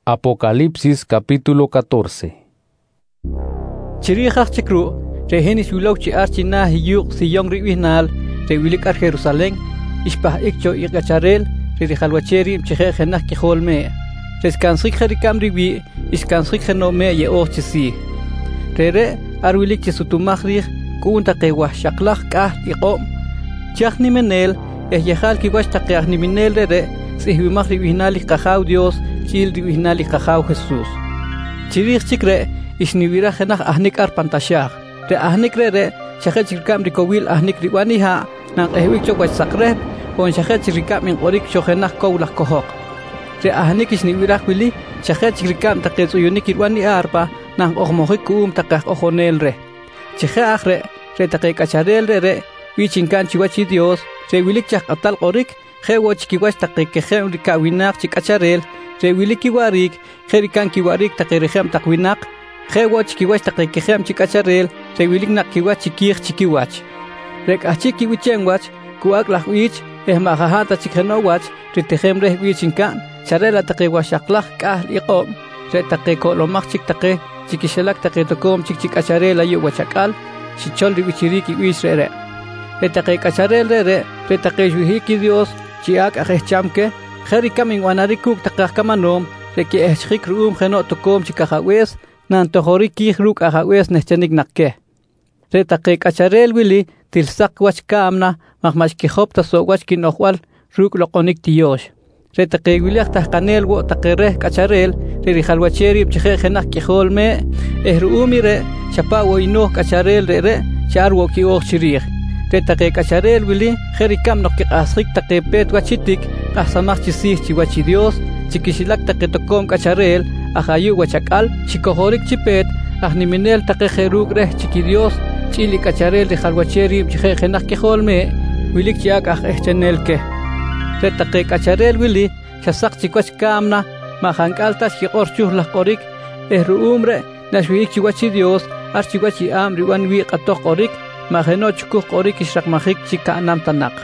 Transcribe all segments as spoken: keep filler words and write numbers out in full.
Apocalipsis capítulo catorce. Chirihach chikru, rehenis wilok chi archina hiyuk siyong riwihnal, rewilik ar Jerusalén, ispah ikcho ikacharel, ririjalwacheri mcheje jenah kiholme. Reskansik jerikam riwi, iskansik genome ye ochisi. Rere arwilik chisutumachrich, kuunta kewah shaklach kah iqom. Chach nimenel, eh yehal kiwash takeach nimenel rere, sihwimach riwihnal ikajaw Dios, chil riwihnal ikajaw Jesús. Chirich chikre, isniwira jenah ahnik ar pantashach. Re ahnik rere, shachet chirkam rikowil ahnik riwaniha, nang ehwik chok wach sakrep, kon shachet chirkam in orik chojenah kowlah kohok. Re ahnik isniwira wili, shachet chirkam takets uyunik irwani arpa, nang ohmohik kuum takach ojonel re. Chejeach re, re takek acharel re, wichinkan chiwachi Dios, re wilik chak atal orik, Hewoch kiwash takek kejem rikawinak chikacharel, re wilik kiwarik, jerikan kiwarik takerejem takwinak, Hewoch kiwash takek kejem chikacharel, re wilik nak kiwach chikich chikiwach. Rek achik kiwichenwach, kuak lahwich, eh mahahata chikhenowach, ritejem reh wichinkan, charela takewashaklach kah iqom, re takekolomach chik take, chikishelak taketokom chik chikacharel ayu wachakal, shichol riwichiriki wisrere. Re takekacharel re, re takejwihiki Dios, chiak ajechamke, jerikam inwanarikuk takakamanom, reki echik ruum geno tokom chikajawes, nan tohoriki ruk ajawes nechanik nakke. Retake kacharel wili, tilsak wach kamna, mahmach kihop taso wach kinohwal, ruk lokonik tiyosh. Retake wiliak tahkanel wo takereh kacharel, rerijalwacheri pcheje genak kiholme, ehruumire, chapawo inoh kacharel re, charwo ki och chirich. Retake kacharel wili, jerikam no que asrik take pet wachitik, asamach chisih chiwachi Dios, chikishilak take tokom kacharel, ahayu wachakal, chikohorik chipet, ahniminel take jeruk reh chiki Dios, chili kacharel de jalwacheri, chijejenak kiholme, wilik chiak ah echenelke. Retake kacharel wili, chasak chikwach kamna, mahankaltas chikorchuh lakorik, ehruumre, nashwiik chiwachi Dios, archiwachi amri wanwi atok orik, Mageno chukuk orik ishrak mahik chika nam tanak.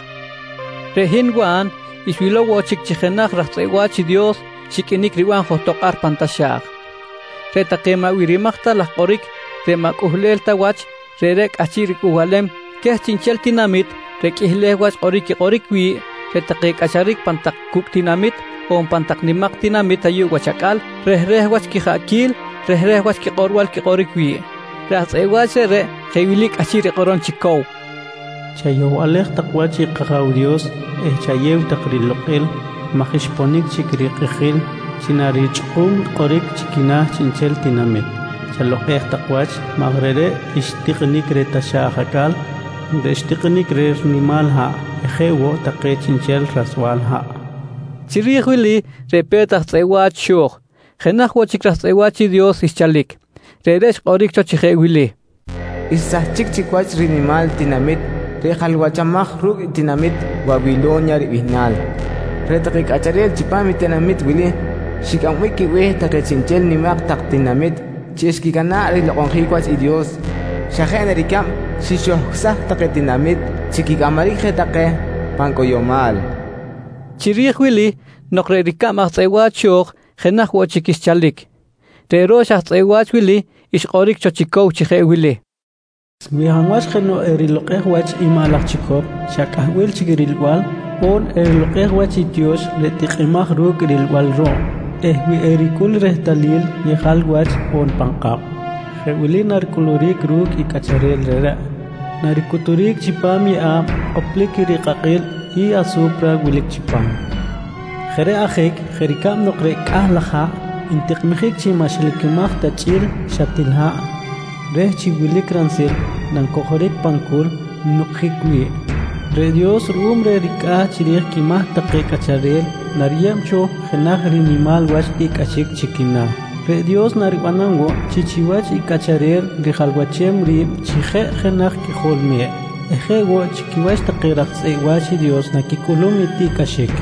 Rehin wan, iswilo wo chik chichenak rachtsewachi Dios, chikinik riwan hotok ar pantashak. Retakema wirimakta lak orik, remak uhlel tawach, rerek achirik uhalem, keh chinchel tinamit, rek ihlewach orik orik wi, retakek acharik pantak kuk tinamit, on pantak nimak tinamit ayu wachakal, rehrehwach kihakil, rehrehwach kikorwal kikorik wi. Ras ewachere, Hewilik achiri koron chikow. Chayo alech takwachi kakaw Dios, eh chayew takrilokil, mahishponik chikriqijil, chinarichum korik chikinah chinchel tinamit. Chalokeh takwach, magrere ishtiqnik retashahakal, de ishtiqnik re nimal ha, ejewo take chinchel raswal ha. Chirihwili, repetach tsewach shoch, jenahwo chikraswachi Dios ischalik. Reresh orik chochihewili. Isah chik chikwach rinimal tinamit, rejalwachamach ruk tinamit, Babilonia ribihnal. Retakik acharel chipami tinamit wili, shikamwiki weh takechinchel nimak tak tinamit, chieskikana rilokonjikwach y Dios. Shahen rikam, shishohsah take tinamit, chikikamarije take, pankoyomal. Chirih wili, nokre rikamach tsewachok, jenach wochikischalik. Reroshach tsewach wili, ish orik chochikow chihe wili. Mihanwas geno eriloqeh wach imalach chikop, shakahwil chigirilwal, on eriloqeh wach Dios letiqimach ruk rilwal ro. Ehwi erikul rehtalil yehal wach on pankap. Hewili narikulurik ruk ikacharel rera. Narikuturik chipami am, oplik irikakil, i asupra wilik chipam. Here ahik, herikam nokre kahlaha, intiqmihik chimashlikimach tachil shatilha. Reh chiwilik ransil, nan kohorik pankul, nukhikwi. Re Dios rum re rika chirih kimah take kacharel, nariyam cho, jenah rinimal wach ikachik chikina. Re Dios nariwanango, chichiwach ikacharel, rijalwachem rib, chije jenah kiholme. Ejego chikiwach take raktse wachi Dios nakikulum itikashik.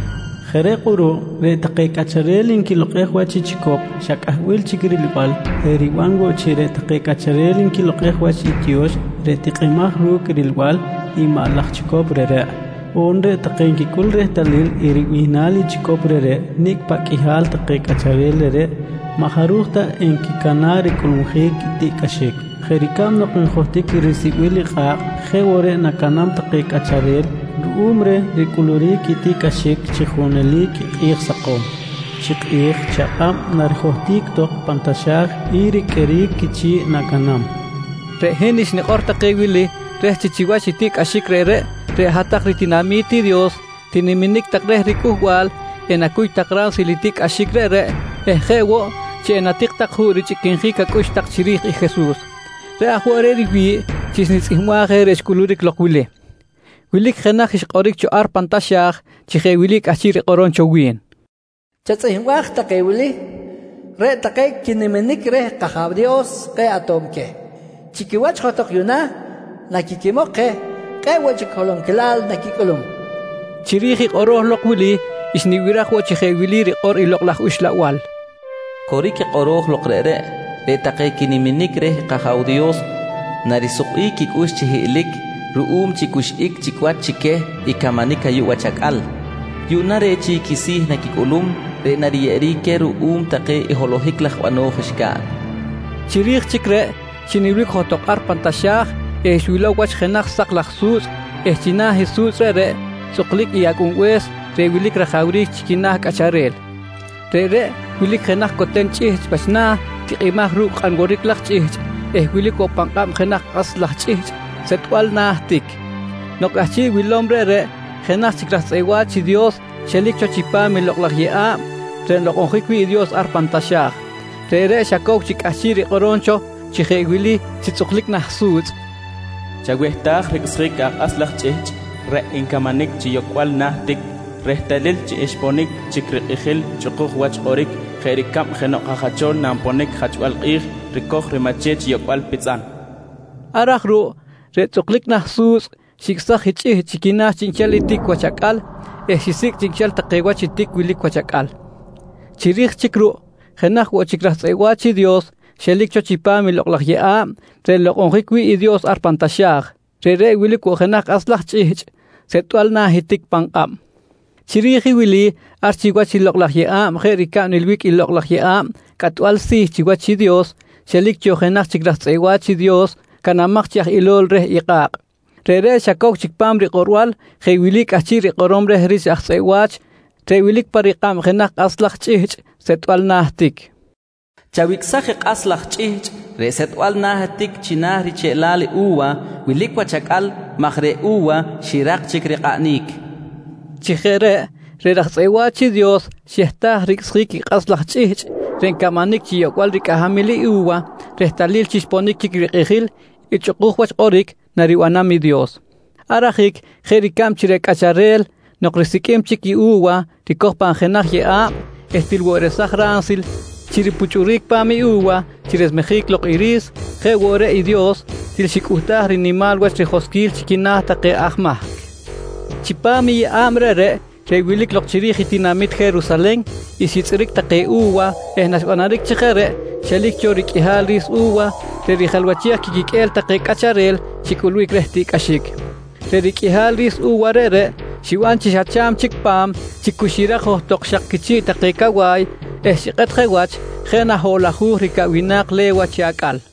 Jerekuru, re take kacharel in kilokeh wachi chikop, shakahwil chikrilwal, eriwango chire take kacharel in kilokeh wachi Dios, re tiqimah ruk rilwal, imalach chikop rere. onre taqenki kul rehtalil iriwihnali chikoprere nik pakihal taqek acharelere maharuhta enki kanari kulmujik tikashik jerikam no kunjotik risibili qaq jewore nakanam taqek acharel ruumre rikuluri kitikashik chijunelik iqsaqom chiqih chaqam narjotik tok pantashak iri kerik kichi nakanam rehenish ni qorta qewili reh chichiwachi tik ashik rere re hatak ritinamiti Dios tiniminik tak reh rikuhwal enakuy takran silitik ashik rere ejewo che enatik tak huri chikinji kakush tak chirih i Jesús re ahuare riwi chisnitz ihmuaje reshkulurik lokwile wilik khenach ishqorik cho ar pantashach chije wilik ashir qoron chowin chatzihmuaj takewili re takek tiniminik re kahab Dios ke atomke chikiwach khotok yuna nakikimoke Kewach kolon kelal nakikolum. Chiriji oroh lokwili isniwirah wachi wili riqor iloqlah ushlawal. Koriki oroh loqrere retaqe kiniminik reh qahaw Dios narisuqi kikush chihilik ruum chikush ik chikwat chike ikamanika yuwachakal. Yunare chi kisih nakikolum re nariyeri ke ruum taqe iholohik lahwano khishkan. Chirij chikre chiniwrik hotok ar pantashah Eshuila wach genach sak lachsus, echina Jesús re, soklik iakun wes, re wilik rajaurik chikinah kacharel. Re re, wilik genach koten chich bachna, tikimah ruk angorik lach chich, eh wilik opangam genach as lach chich, setwal nahtik. Nok achi wilombre re, genach chikras ewa chi Dios, shelik chochipa milok lach yea, re lok onjikwi Dios arpantashach. Re re shakok chik ashiri koroncho, chije wili chitzoklik nahsus. Chagwehtaj riksrik aslach chich re inkamanik chiyokwal nahtik rehtalil chi exponik chikriqijil chuquj wach orik jerikam jenoqajachol namponik hachwal qij rikoj rimache chiyokwal pitzan arajru retzoklik nahsus shiksaj hichih chikinah chinchal itik wachakal ejisik chinchal taqewach itik wilik wachakal chirij chikru jenaj wachikraj tsewachi Dios shelik chochipa miloqlaj yea re loqonjikwi i Dios arpantashach re re wilik wojenak aslach chich setwal na hitik pangam chiriji wili archiwachi loqlaj yea jerika nilwik i loqlaj yea katwal si chiwachi Dios shelik chojenak chikraj tsewachi Dios kanamaq chaj ilol re iqaq re re shakok chikpam riqorwal je wilik achir riqorom re ris achsewach re wilik pariqam jenak aslach chich setwal nahtik Chawiksaj aslach chich resetwal nahatik chinah richelali uwa wilik wachakal mahre uwa shirak chikriqanik chijere re rachsewachi Dios shehtah riksrik aslach chich renkamanik chiyokwal rikahamili uwa rehtalil chishponik chikriqijil ichuquj wach orik nariwanami Dios arajik jerikam chirek acharel noqrisikim chiki uwa rikojpan jenaj yea estilworesaj ransil chiripuchurik pami uwa chiresmejik loq iris jewore i Dios tilshikuhtah rinimal wach rejoskil chikinah taqe ahmah chipami amre re rewilik loq chirij itinamit Jerusalén isitzrik taqe uwa ehnashwanarik chijere shelik chorik ihalis uwa rerijalwachiak kikikel taqe kacharel chikulwik rehtik ashik rerik ihalis uwa re shiwan chishacham chikpam chikushira johtok shakkichi taqe kawai Eshiqet jewach jena holahu rikawinaq lewa chiakal